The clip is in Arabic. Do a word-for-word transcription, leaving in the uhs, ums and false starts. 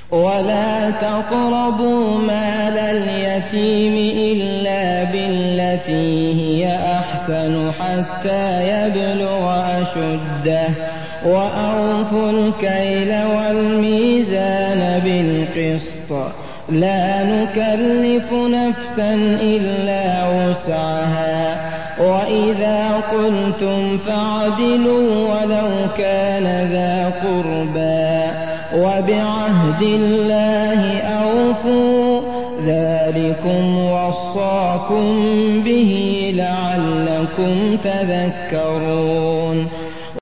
ولا تقربوا مال اليتيم إلا بالتي هي أحسن حتى يبلغ أشده وأوفوا الكيل والميزان بالقسط لا نكلف نفسا إلا وسعها وإذا قلتم فاعدلوا ولو كان ذا قربى وبعهد الله أوفوا ذلكم وصاكم به لعلكم تذكرون